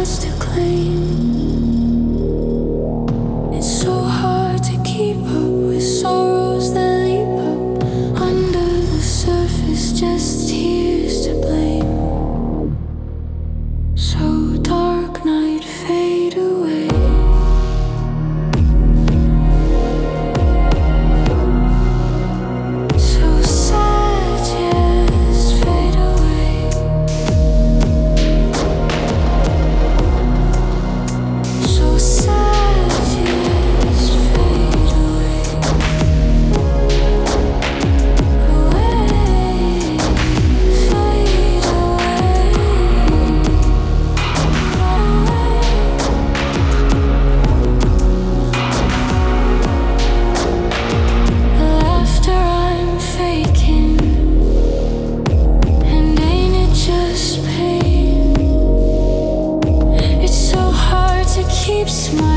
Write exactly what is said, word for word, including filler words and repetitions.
yours to claim. It's so hard to keep up with sorrows that leap up under the surface, just tears to blame. So dark night, fade away. So sad, just fade away. So sad, just fade away. Away, fade away. The laughter I'm faking, and ain't it just pain? It's so hard to keep smiling